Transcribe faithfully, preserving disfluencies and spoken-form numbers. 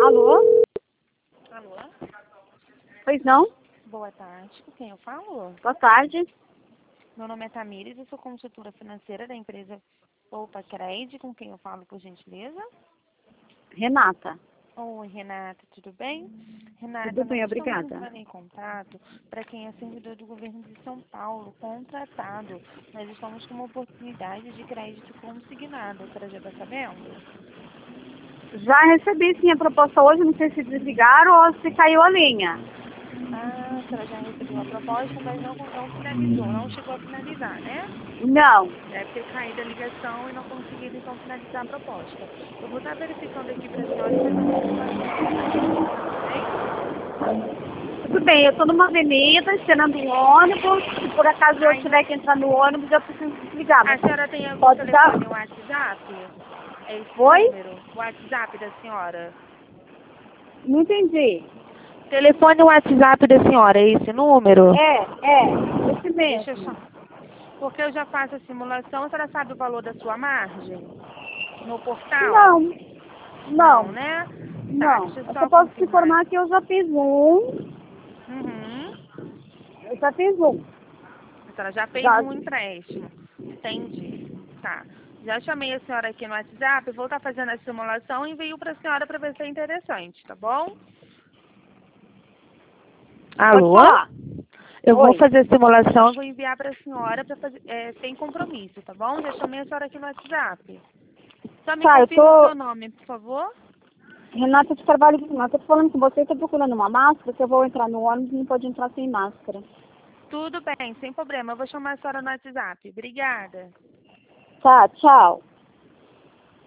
Alô? Alô? Pois não? Boa tarde. Com quem eu falo? Boa tarde. Meu nome é Tamires, eu sou consultora financeira da empresa Poupa Cred. Com quem eu falo, por gentileza? Renata. Oi, Renata, tudo bem? Renata, Tudo bem, nós estamos obrigada. entrando em contato para quem é servidor do governo de São Paulo, contratado. Nós estamos com uma oportunidade de crédito consignado. A senhora já está sabendo? Já recebi sim a proposta hoje, não sei se desligaram ou se caiu a linha. Ah, a senhora já recebeu a proposta, mas não, não finalizou, não chegou a finalizar, né? Não. Deve ter caído a ligação e não conseguido, então, finalizar a proposta. Eu vou estar verificando aqui para a senhora e fazendo a simulação para você, tudo bem? Tudo bem, eu estou numa avenida esperando um ônibus. Se por acaso eu Ai, tiver que entrar no ônibus, eu preciso desligar. a Mas senhora tem algum pode dar? telefone WhatsApp? É esse Oi? número? O WhatsApp da senhora? Não entendi. Telefone WhatsApp da senhora, é esse número? É, é, esse Deixa eu mesmo. só... Porque eu já faço a simulação, a senhora sabe o valor da sua margem? No portal? Não, Não, não, né? Tá, não. deixa eu Eu só só posso te confirmar. informar que eu já fiz um. Uhum. Eu já fiz um. A senhora já fez Já, um empréstimo. Entendi. Tá. Já chamei a senhora aqui no WhatsApp, vou estar fazendo a simulação e envio para a senhora para ver se é interessante, tá bom? pode Alô? falar. Eu vou Oi. fazer a simulação e vou enviar para a senhora para fazer é, sem compromisso, tá bom? Já chamei a senhora aqui no WhatsApp. Só me Tá, eu confirma o tô... seu nome, por favor. Renata de Carvalho de Lima, estou falando com você, estou procurando uma máscara, que eu vou entrar no ônibus e não pode entrar sem máscara. Tudo bem, sem problema. Eu vou chamar a senhora no WhatsApp. Obrigada. Tá, tchau.